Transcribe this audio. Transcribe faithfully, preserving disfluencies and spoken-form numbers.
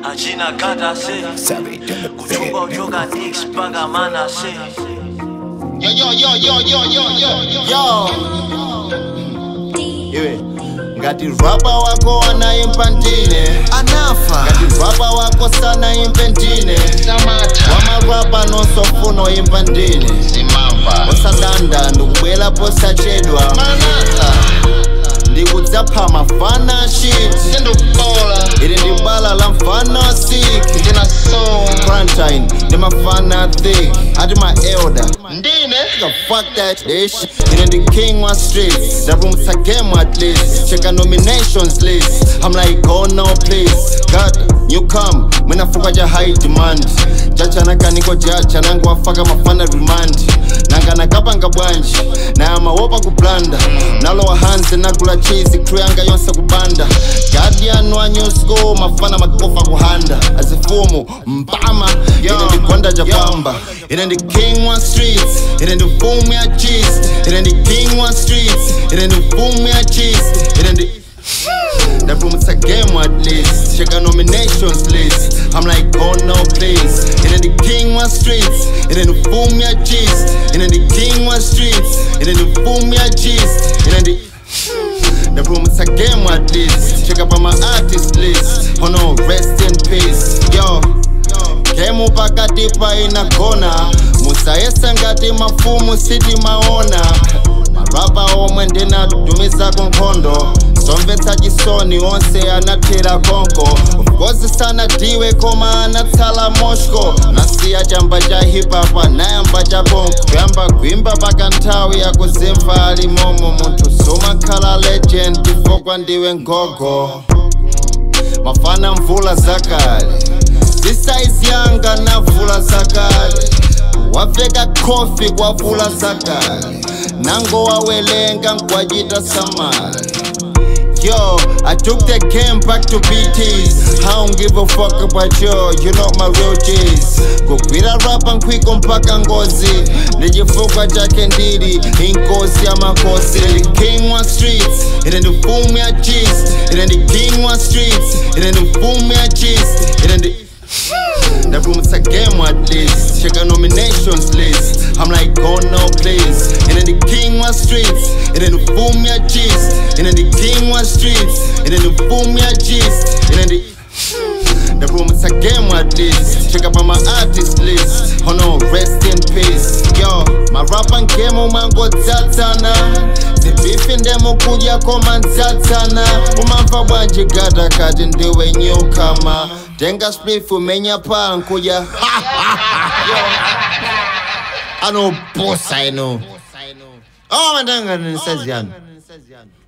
Ajina gata se Kuchumba ujoga nix baga mana se Yo yo yo yo yo yo yo Yo Iwe Ngati rapa wako anaimba ndine Anafa Ngati rapa wako sana imbe ndine Samata Wama rapa nonso funo imba ndine Simamba Osadanda ndukubwela posa chedwa Manata Ndikudzapha mafana shit Sindukola Ili ndibala la mfana sick Ndina soul Quarantine Ndimafana thick Ati my elder Ndine Nigga, fuck that dish. You know the king was streets. The room's a game at least. Check a nominations list. I'm like, oh no, please. God, you come. When I forgot your high demand. Jacha naka niko jacha. Nangu wafaka mafana remand. Nanga nakapanga bwanji. Na ama wopa kublanda. Nalo wa hands na gula cheese. Kruyanga yonsa kubanda. Guardian wa new school. Mafana makofa kuhanda. Azifumu, mbama. Ina ndi kwanda japamba. Ina ndi king was streets. It ain't the boom me a cheese. It ain't the king one streets. It ain't the boom me a cheese. It ain't the That room is a game at least. Check a nominations list. I'm like, oh no, please. It ain't the king one streets. It ain't the boom me a cheese. It ain't the king one streets. It ain't the boom me a cheese. It ain't the The room is a game at least. Check up on my artist list. Oh no, rest in peace. Yo. Kemu pakati pa inakona Musaesa ngati mafumu siti maona Marapa omwe ndina dumisa kunkondo Somvetsa chisoni onse anathira konko Of course sana diwe koma anatsala moshko Nasiya chamba cha hip hop anayamba cha bonko Kuyamba kuimba paka nthawi ya kuzimva alimomo Muntu sumakhala legend tifokwa ndiwe ngogo Mafana mvula zakale Size yanga na vula zakale Wafeka kofi kwa vula zakale Nango wawelenga nkwajita samale Yo, I took the game back to B Ts. I don't give a fuck about you, you know my real G's. Kukwira rap and quick mpaka ngozi Nijifuka chake ndiri, inkosi ya makosi It ain't the king one streets, it ain't the fool me a cheese It ain't the king one streets, it ain't the fool me a cheese It ain't the The room's a game at least. Check a nominations list. I'm like, oh no, please. It ain't the king one streets. It ain't the fool me a cheese. It ain't the king one streets. It ain't the fool me a cheese. It ain't the The room's a game at least. Check up on my artist list. Oh no, rest in peace. Yo, my rap and game umango tatana. Zibifi ndemo kuja koma tatana. Umamfa wanji gada kati ndiwe newcomer. Tenga split umenya pa nkuja. I know boss I know. Oh, mandanga nisaziano.